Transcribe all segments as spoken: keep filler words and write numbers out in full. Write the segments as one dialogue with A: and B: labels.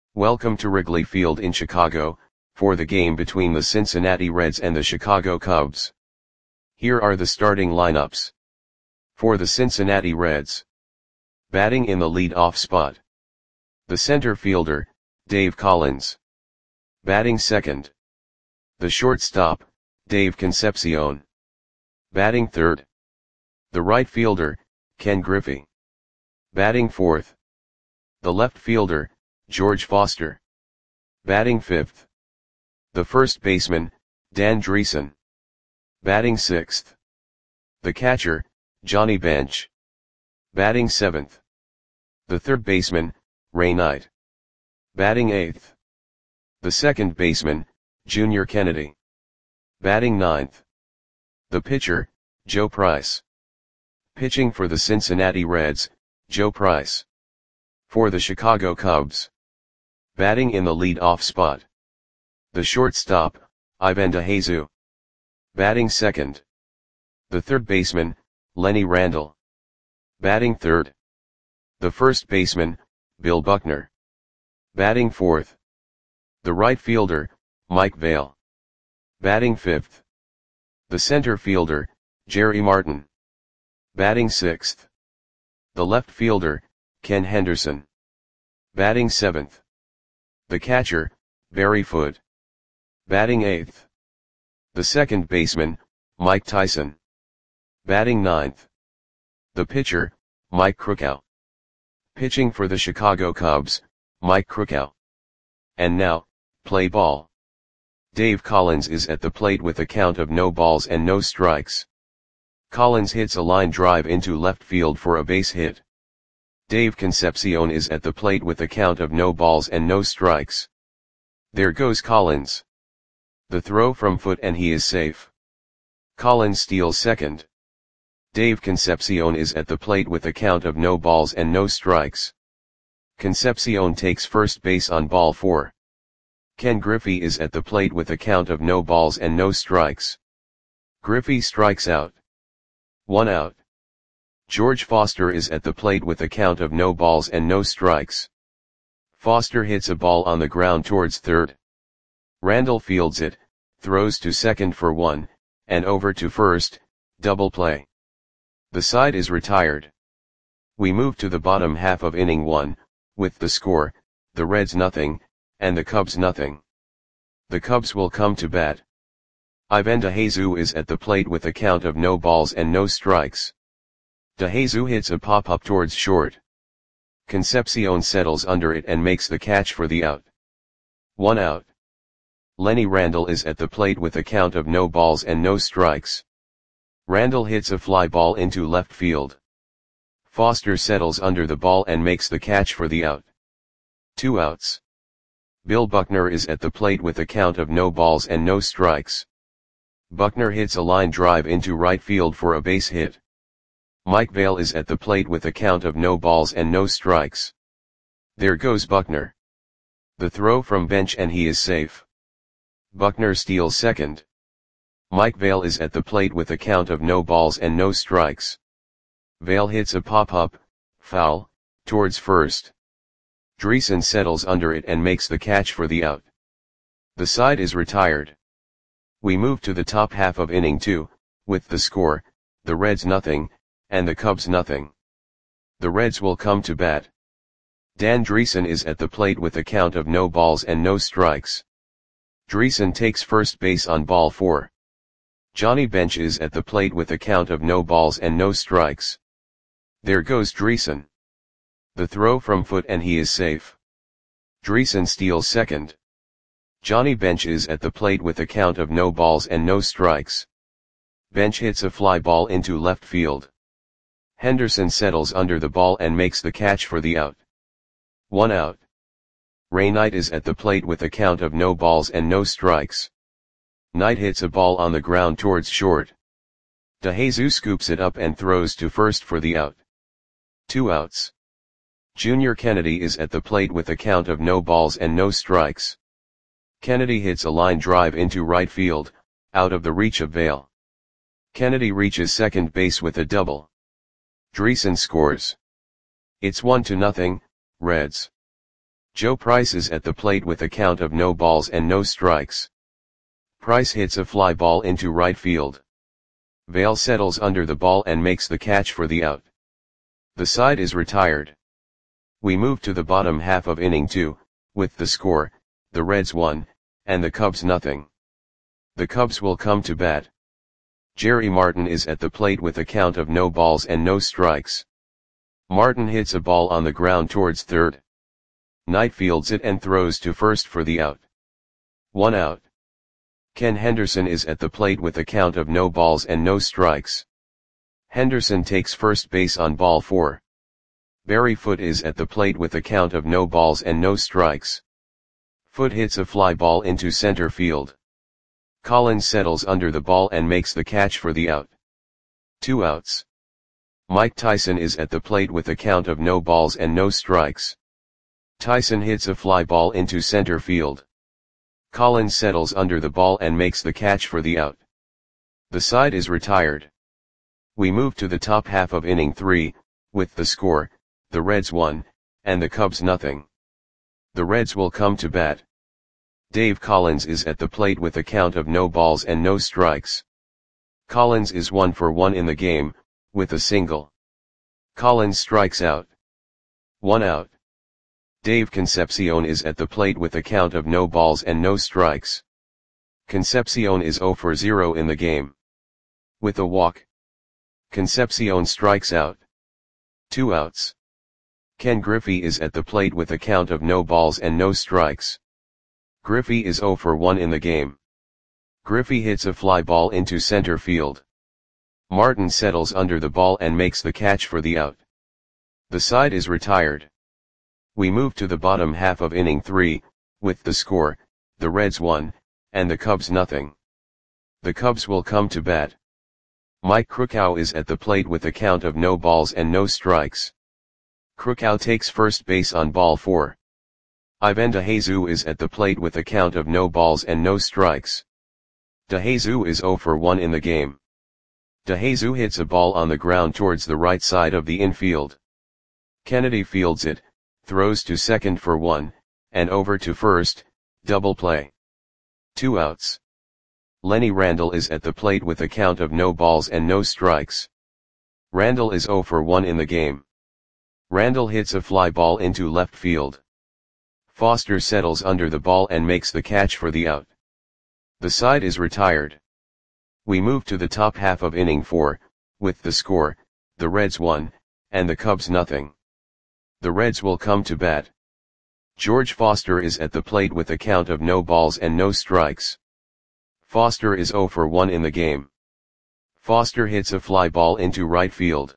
A: Welcome to Wrigley Field in Chicago, for the game between the Cincinnati Reds and the Chicago Cubs. Here are the starting lineups. For the Cincinnati Reds. Batting in the lead-off spot. The center fielder, Dave Collins. Batting second. The shortstop, Dave Concepcion. Batting third. The right fielder, Ken Griffey. Batting fourth. The left fielder, George Foster. Batting fifth. The first baseman, Dan Driessen. Batting sixth. The catcher, Johnny Bench. Batting seventh. The third baseman, Ray Knight. Batting eighth. The second baseman, Junior Kennedy. Batting ninth. The pitcher, Joe Price. Pitching for the Cincinnati Reds, Joe Price. For the Chicago Cubs. Batting in the lead-off spot. The shortstop, Ivan DeJesus. Batting second. The third baseman, Lenny Randle. Batting third. The first baseman, Bill Buckner. Batting fourth. The right fielder, Mike Vail. Batting fifth. The center fielder, Jerry Martin. Batting sixth. The left fielder, Ken Henderson. Batting seventh. The catcher, Barry Foote. Batting eighth. The second baseman, Mike Tyson. Batting ninth. The pitcher, Mike Krukow. Pitching for the Chicago Cubs, Mike Krukow. And now, play ball. Dave Collins is at the plate with a count of no balls and no strikes. Collins hits a line drive into left field for a base hit. Dave Concepcion is at the plate with a count of no balls and no strikes. There goes Collins. The throw from Foote and he is safe. Collins steals second. Dave Concepcion is at the plate with a count of no balls and no strikes. Concepcion takes first base on ball four. Ken Griffey is at the plate with a count of no balls and no strikes. Griffey strikes out. One out. George Foster is at the plate with a count of no balls and no strikes. Foster hits a ball on the ground towards third. Randle fields it, throws to second for one, and over to first, double play. The side is retired. We move to the bottom half of inning one, with the score, the Reds nothing, and the Cubs nothing. The Cubs will come to bat. Ivan DeJesus is at the plate with a count of no balls and no strikes. DeJesus hits a pop-up towards short. Concepcion settles under it and makes the catch for the out. One out. Lenny Randle is at the plate with a count of no balls and no strikes. Randle hits a fly ball into left field. Foster settles under the ball and makes the catch for the out. Two outs. Bill Buckner is at the plate with a count of no balls and no strikes. Buckner hits a line drive into right field for a base hit. Mike Vail is at the plate with a count of no balls and no strikes. There goes Buckner. The throw from Bench and he is safe. Buckner steals second. Mike Vail is at the plate with a count of no balls and no strikes. Vail hits a pop-up, foul, towards first. Driessen settles under it and makes the catch for the out. The side is retired. We move to the top half of inning two, with the score, the Reds nothing, and the Cubs nothing. The Reds will come to bat. Dan Driessen is at the plate with a count of no balls and no strikes. Driessen takes first base on ball four. Johnny Bench is at the plate with a count of no balls and no strikes. There goes Driessen. The throw from Foote and he is safe. Driessen steals second. Johnny Bench is at the plate with a count of no balls and no strikes. Bench hits a fly ball into left field. Henderson settles under the ball and makes the catch for the out. One out. Ray Knight is at the plate with a count of no balls and no strikes. Knight hits a ball on the ground towards short. DeJesus scoops it up and throws to first for the out. Two outs. Junior Kennedy is at the plate with a count of no balls and no strikes. Kennedy hits a line drive into right field, out of the reach of Vail. Kennedy reaches second base with a double. Driessen scores. It's one to nothing, Reds. Joe Price is at the plate with a count of no balls and no strikes. Price hits a fly ball into right field. Vail settles under the ball and makes the catch for the out. The side is retired. We move to the bottom half of inning two, with the score, the Reds one, and the Cubs nothing. The Cubs will come to bat. Jerry Martin is at the plate with a count of no balls and no strikes. Martin hits a ball on the ground towards third. Knight fields it and throws to first for the out. One out. Ken Henderson is at the plate with a count of no balls and no strikes. Henderson takes first base on ball four. Barry Foote is at the plate with a count of no balls and no strikes. Foote hits a fly ball into center field. Collins settles under the ball and makes the catch for the out. Two outs. Mike Tyson is at the plate with a count of no balls and no strikes. Tyson hits a fly ball into center field. Collins settles under the ball and makes the catch for the out. The side is retired. We move to the top half of inning three, with the score, the Reds one, and the Cubs nothing. The Reds will come to bat. Dave Collins is at the plate with a count of no balls and no strikes. Collins is one for one in the game, with a single. Collins strikes out. One out. Dave Concepcion is at the plate with a count of no balls and no strikes. Concepcion is zero for zero in the game. With a walk. Concepcion strikes out. Two outs. Ken Griffey is at the plate with a count of no balls and no strikes. Griffey is zero for one in the game. Griffey hits a fly ball into center field. Martin settles under the ball and makes the catch for the out. The side is retired. We move to the bottom half of inning three, with the score, the Reds one, and the Cubs nothing. The Cubs will come to bat. Mike Krukow is at the plate with a count of no balls and no strikes. Krukow takes first base on ball four. Ivan DeJesus is at the plate with a count of no balls and no strikes. DeJesus is zero for one in the game. DeJesus hits a ball on the ground towards the right side of the infield. Kennedy fields it, throws to second for one, and over to first, double play. Two outs. Lenny Randle is at the plate with a count of no balls and no strikes. Randle is zero for one in the game. Randle hits a fly ball into left field. Foster settles under the ball and makes the catch for the out. The side is retired. We move to the top half of inning four, with the score, the Reds one, and the Cubs nothing. The Reds will come to bat. George Foster is at the plate with a count of no balls and no strikes. Foster is zero for one in the game. Foster hits a fly ball into right field.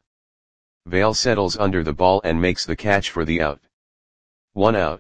A: Vail settles under the ball and makes the catch for the out. One out.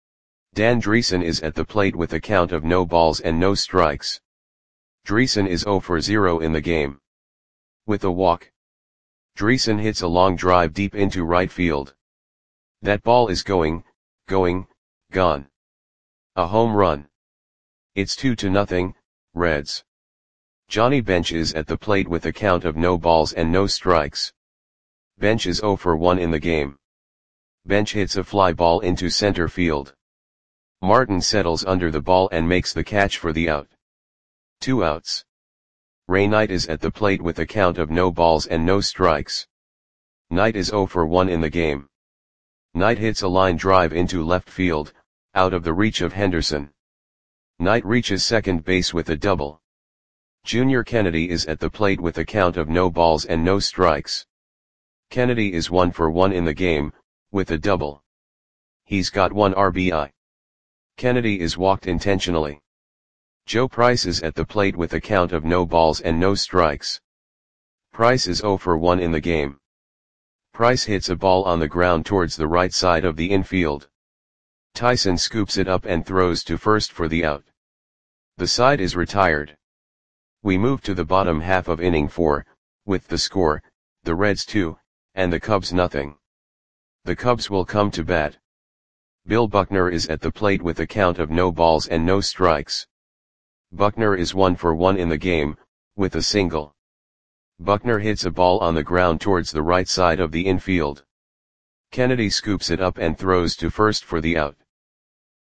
A: Dan Dreesen is at the plate with a count of no balls and no strikes. Dreesen is zero for zero in the game. With a walk. Dreesen hits a long drive deep into right field. That ball is going, going, gone. A home run. It's two to nothing, Reds. Johnny Bench is at the plate with a count of no balls and no strikes. Bench is zero for one in the game. Bench hits a fly ball into center field. Martin settles under the ball and makes the catch for the out. Two outs. Ray Knight is at the plate with a count of no balls and no strikes. Knight is zero for one in the game. Knight hits a line drive into left field, out of the reach of Henderson. Knight reaches second base with a double. Junior Kennedy is at the plate with a count of no balls and no strikes. Kennedy is one for one in the game, with a double. He's got one R B I. Kennedy is walked intentionally. Joe Price is at the plate with a count of no balls and no strikes. Price is zero for one in the game. Price hits a ball on the ground towards the right side of the infield. Tyson scoops it up and throws to first for the out. The side is retired. We move to the bottom half of inning four, with the score, the Reds two, and the Cubs nothing. The Cubs will come to bat. Bill Buckner is at the plate with a count of no balls and no strikes. Buckner is one for one in the game, with a single. Buckner hits a ball on the ground towards the right side of the infield. Kennedy scoops it up and throws to first for the out.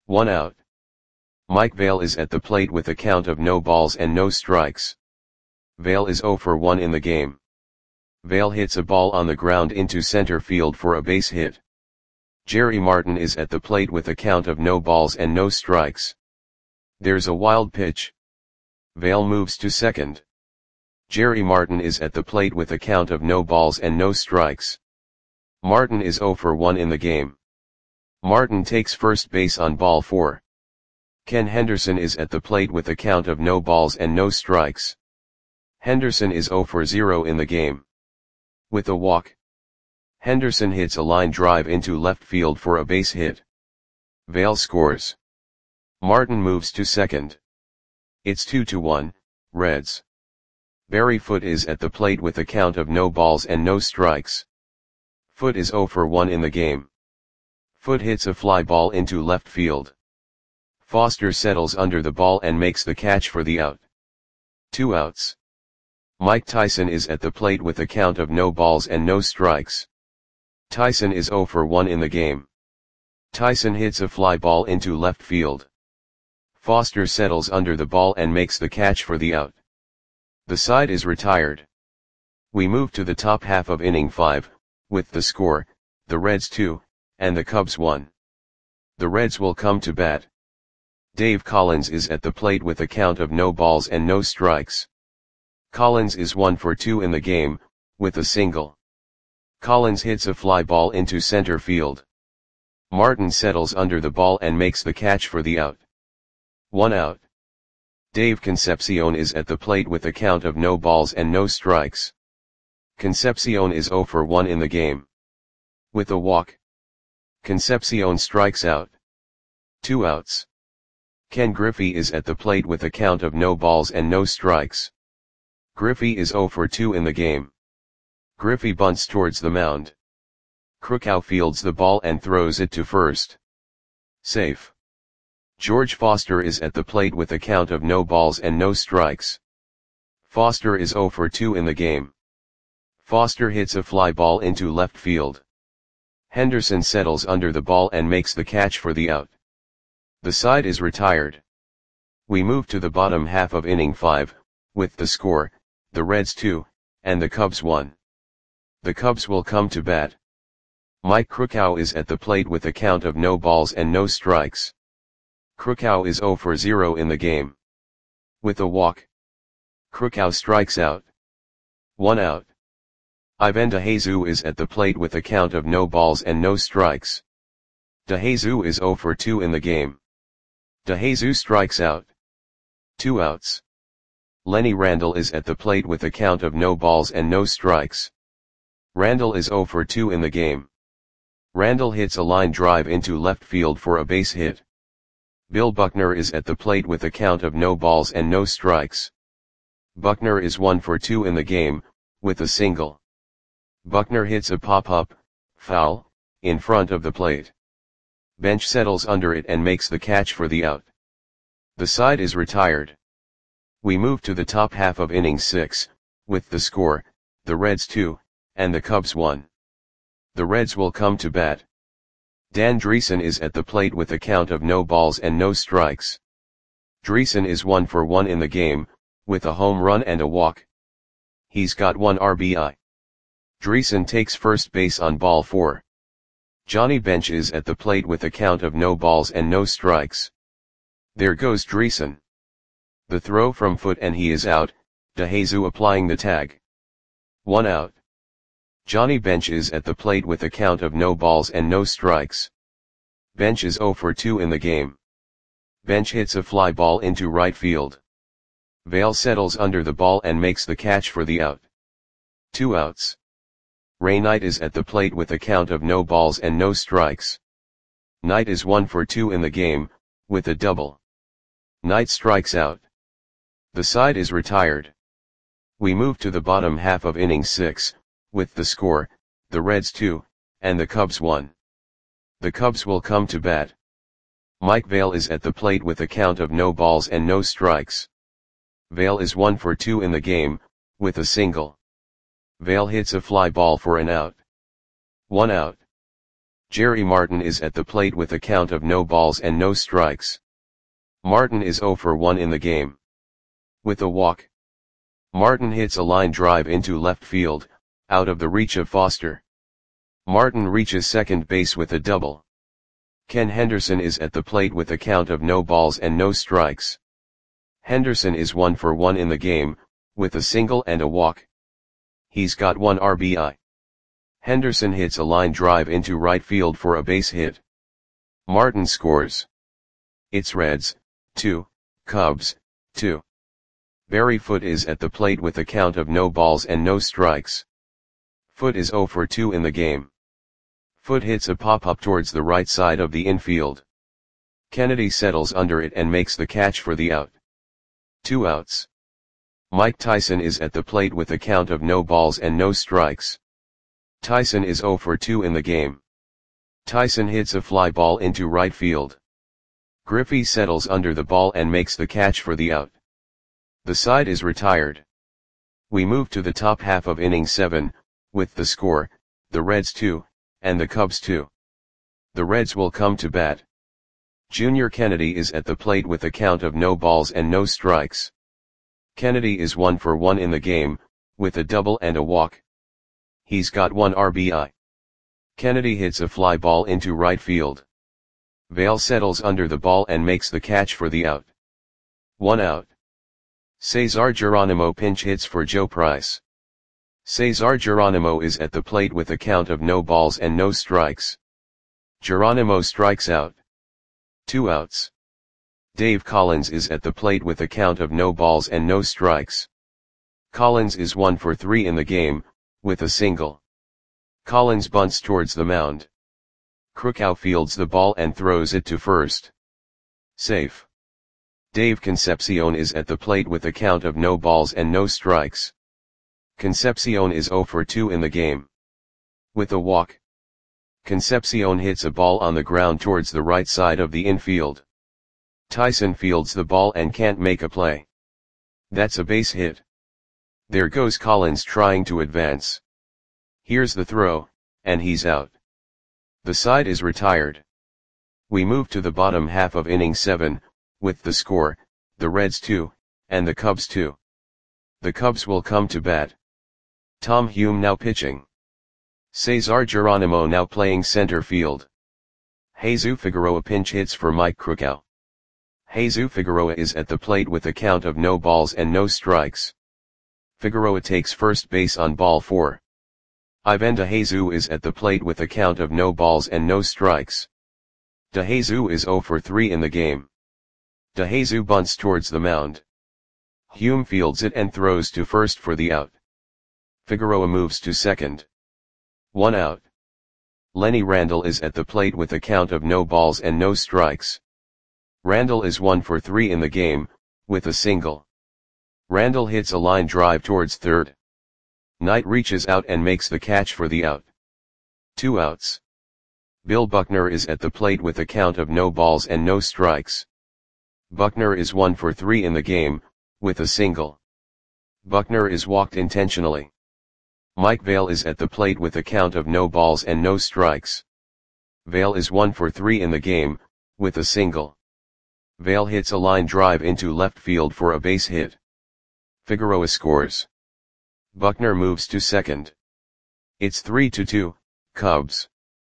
A: One out. Mike Vail is at the plate with a count of no balls and no strikes. Vail is zero for one in the game. Vail hits a ball on the ground into center field for a base hit. Jerry Martin is at the plate with a count of no balls and no strikes. There's a wild pitch. Vail moves to second. Jerry Martin is at the plate with a count of no balls and no strikes. Martin is zero for one in the game. Martin takes first base on ball four. Ken Henderson is at the plate with a count of no balls and no strikes. Henderson is zero for zero in the game. With a walk, Henderson hits a line drive into left field for a base hit. Vail scores. Martin moves to second. It's two to one, Reds. Barry Foote is at the plate with a count of no balls and no strikes. Foote is zero for one in the game. Foote hits a fly ball into left field. Foster settles under the ball and makes the catch for the out. Two outs. Mike Tyson is at the plate with a count of no balls and no strikes. Tyson is zero for one in the game. Tyson hits a fly ball into left field. Foster settles under the ball and makes the catch for the out. The side is retired. We move to the top half of inning five, with the score, the Reds two, and the Cubs one. The Reds will come to bat. Dave Collins is at the plate with a count of no balls and no strikes. Collins is one for two in the game, with a single. Collins hits a fly ball into center field. Martin settles under the ball and makes the catch for the out. One out. Dave Concepcion is at the plate with a count of no balls and no strikes. Concepcion is zero for one in the game. With a walk, Concepcion strikes out. Two outs. Ken Griffey is at the plate with a count of no balls and no strikes. Griffey is zero for two in the game. Griffey bunts towards the mound. Krukow fields the ball and throws it to first. Safe. George Foster is at the plate with a count of no balls and no strikes. Foster is zero for two in the game. Foster hits a fly ball into left field. Henderson settles under the ball and makes the catch for the out. The side is retired. We move to the bottom half of inning five, with the score, the Reds two, and the Cubs one. The Cubs will come to bat. Mike Krukow is at the plate with a count of no balls and no strikes. Krukow is zero for zero in the game. With a walk, Krukow strikes out. One out. Ivan DeJesus is at the plate with a count of no balls and no strikes. DeJesus is zero for two in the game. DeJesus strikes out. Two outs. Lenny Randle is at the plate with a count of no balls and no strikes. Randle is zero for two in the game. Randle hits a line drive into left field for a base hit. Bill Buckner is at the plate with a count of no balls and no strikes. Buckner is one for two in the game, with a single. Buckner hits a pop-up, foul, in front of the plate. Bench settles under it and makes the catch for the out. The side is retired. We move to the top half of inning six, with the score, the Reds two, and the Cubs one. The Reds will come to bat. Dan Dreesen is at the plate with a count of no balls and no strikes. Dreesen is one for one in the game, with a home run and a walk. He's got one R B I. Dreesen takes first base on ball four. Johnny Bench is at the plate with a count of no balls and no strikes. There goes Dreesen. The throw from Foote and he is out, DeJesus applying the tag. One out. Johnny Bench is at the plate with a count of no balls and no strikes. Bench is zero for two in the game. Bench hits a fly ball into right field. Vail settles under the ball and makes the catch for the out. Two outs. Ray Knight is at the plate with a count of no balls and no strikes. Knight is one for two in the game, with a double. Knight strikes out. The side is retired. We move to the bottom half of inning six, with the score, the Reds two, and the Cubs one. The Cubs will come to bat. Mike Vail is at the plate with a count of no balls and no strikes. Vail is one for two in the game, with a single. Vail hits a fly ball for an out. One out. Jerry Martin is at the plate with a count of no balls and no strikes. Martin is zero for one in the game. With a walk, Martin hits a line drive into left field, out of the reach of Foster. Martin reaches second base with a double. Ken Henderson is at the plate with a count of no balls and no strikes. Henderson is one for one in the game, with a single and a walk. He's got one R B I. Henderson hits a line drive into right field for a base hit. Martin scores. It's Reds, two, Cubs, two. Barry Foote is at the plate with a count of no balls and no strikes. Foote is zero for two in the game. Foote hits a pop-up towards the right side of the infield. Kennedy settles under it and makes the catch for the out. Two outs. Mike Tyson is at the plate with a count of no balls and no strikes. Tyson is zero for two in the game. Tyson hits a fly ball into right field. Griffey settles under the ball and makes the catch for the out. The side is retired. We move to the top half of inning seven, with the score, the Reds two, and the Cubs two. The Reds will come to bat. Junior Kennedy is at the plate with a count of no balls and no strikes. Kennedy is one for one in the game, with a double and a walk. He's got one R B I. Kennedy hits a fly ball into right field. Vail settles under the ball and makes the catch for the out. One out. Cesar Geronimo pinch hits for Joe Price. Cesar Geronimo is at the plate with a count of no balls and no strikes. Geronimo strikes out. Two outs. Dave Collins is at the plate with a count of no balls and no strikes. Collins is one for three in the game, with a single. Collins bunts towards the mound. Krukow fields the ball and throws it to first. Safe. Dave Concepcion is at the plate with a count of no balls and no strikes. Concepcion is zero for two in the game. With a walk, Concepcion hits a ball on the ground towards the right side of the infield. Tyson fields the ball and can't make a play. That's a base hit. There goes Collins trying to advance. Here's the throw, and he's out. The side is retired. We move to the bottom half of inning seven, with the score, the Reds two, and the Cubs two. The Cubs will come to bat. Tom Hume now pitching. Cesar Geronimo now playing center field. Jesus Figueroa pinch hits for Mike Krukow. Jesus Figueroa is at the plate with a count of no balls and no strikes. Figueroa takes first base on ball four. Ivan DeJesus is at the plate with a count of no balls and no strikes. DeJesus is zero for three in the game. DeJesus bunts towards the mound. Hume fields it and throws to first for the out. Figueroa moves to second. One out. Lenny Randle is at the plate with a count of no balls and no strikes. Randle is one for three in the game, with a single. Randle hits a line drive towards third. Knight reaches out and makes the catch for the out. Two outs. Bill Buckner is at the plate with a count of no balls and no strikes. Buckner is one for three in the game, with a single. Buckner is walked intentionally. Mike Vail is at the plate with a count of no balls and no strikes. Vail is one for three in the game, with a single. Vail hits a line drive into left field for a base hit. Figueroa scores. Buckner moves to second. It's three to two, Cubs.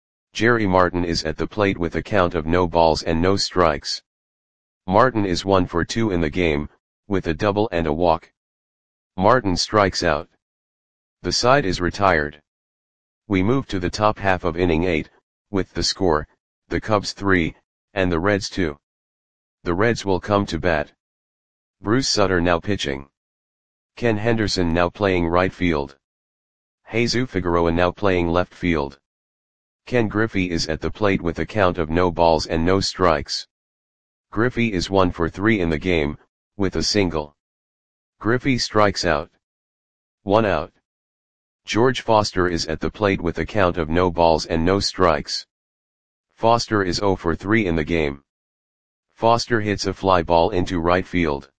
A: Jerry Martin is at the plate with a count of no balls and no strikes. Martin is one for two in the game, with a double and a walk. Martin strikes out. The side is retired. We move to the top half of inning eight, with the score, the Cubs three, and the Reds two. The Reds will come to bat. Bruce Sutter now pitching. Ken Henderson now playing right field. Jesus Figueroa now playing left field. Ken Griffey is at the plate with a count of no balls and no strikes. Griffey is one for three in the game, with a single. Griffey strikes out. One out. George Foster is at the plate with a count of no balls and no strikes. Foster is zero for three in the game. Foster hits a fly ball into right field.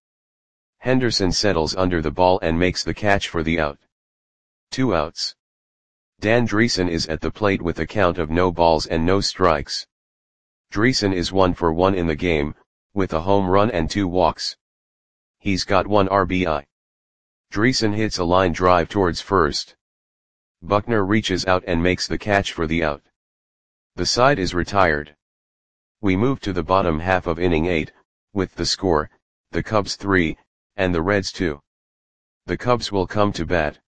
A: Henderson settles under the ball and makes the catch for the out. Two outs. Dan Driessen is at the plate with a count of no balls and no strikes. Driessen is one for one in the game, with a home run and two walks. He's got one R B I. Driessen hits a line drive towards first. Buckner reaches out and makes the catch for the out. The side is retired. We move to the bottom half of inning eight, with the score, the Cubs three, and the Reds two. The Cubs will come to bat.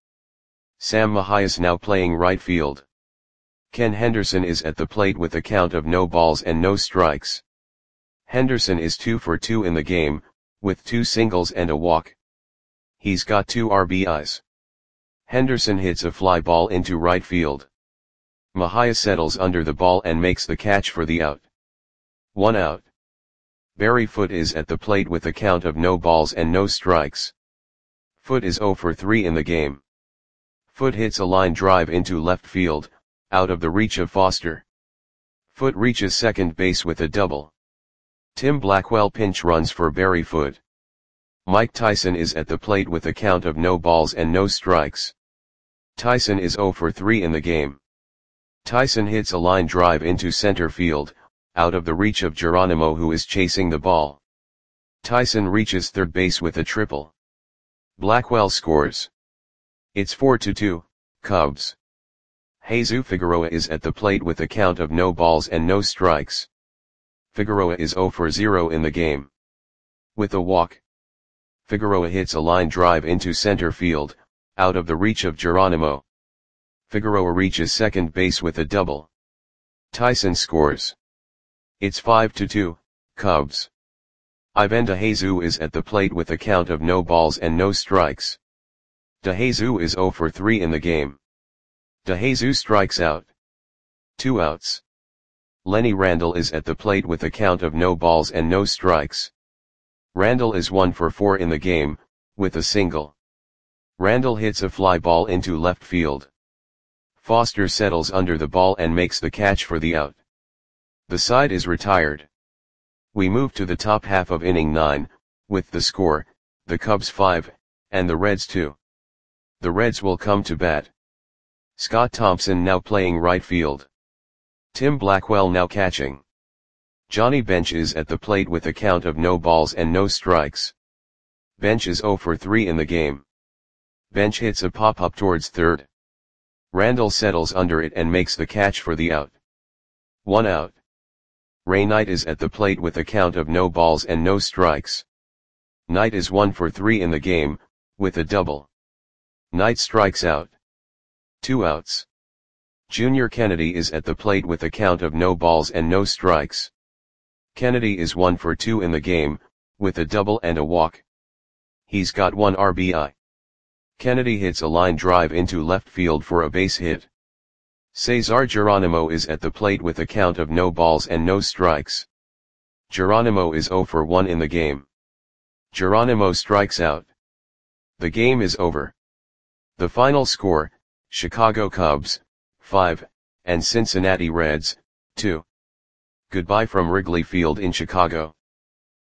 A: Sam Mahias now playing right field. Ken Henderson is at the plate with a count of no balls and no strikes. Henderson is two for two in the game, with two singles and a walk. He's got two R B Is. Henderson hits a fly ball into right field. Mahias settles under the ball and makes the catch for the out. One out. Barry Foote is at the plate with a count of no balls and no strikes. Foote is zero for three in the game. Foote hits a line drive into left field, out of the reach of Foster. Foote reaches second base with a double. Tim Blackwell pinch runs for Barry Foote. Mike Tyson is at the plate with a count of no balls and no strikes. Tyson is zero for three in the game. Tyson hits a line drive into center field, out of the reach of Geronimo, who is chasing the ball. Tyson reaches third base with a triple. Blackwell scores. It's four to two, Cubs. Jesus Figueroa is at the plate with a count of no balls and no strikes. Figueroa is zero for zero in the game. With a walk. Figueroa hits a line drive into center field, out of the reach of Geronimo. Figueroa reaches second base with a double. Tyson scores. It's five to two, Cubs. Ivan DeJesus is at the plate with a count of no balls and no strikes. DeJesus is zero for three in the game. DeJesus strikes out. Two outs. Lenny Randle is at the plate with a count of no balls and no strikes. Randle is one for four in the game, with a single. Randle hits a fly ball into left field. Foster settles under the ball and makes the catch for the out. The side is retired. We move to the top half of inning nine, with the score, the Cubs five, and the Reds two. The Reds will come to bat. Scott Thompson now playing right field. Tim Blackwell now catching. Johnny Bench is at the plate with a count of no balls and no strikes. Bench is zero for three in the game. Bench hits a pop-up towards third. Randle settles under it and makes the catch for the out. One out. Ray Knight is at the plate with a count of no balls and no strikes. Knight is one for three in the game, with a double. Knight strikes out. Two outs. Junior Kennedy is at the plate with a count of no balls and no strikes. Kennedy is one for two in the game, with a double and a walk. He's got one R B I. Kennedy hits a line drive into left field for a base hit. Cesar Geronimo is at the plate with a count of no balls and no strikes. Geronimo is zero for one in the game. Geronimo strikes out. The game is over. The final score, Chicago Cubs, five, and Cincinnati Reds, two. Goodbye from Wrigley Field in Chicago.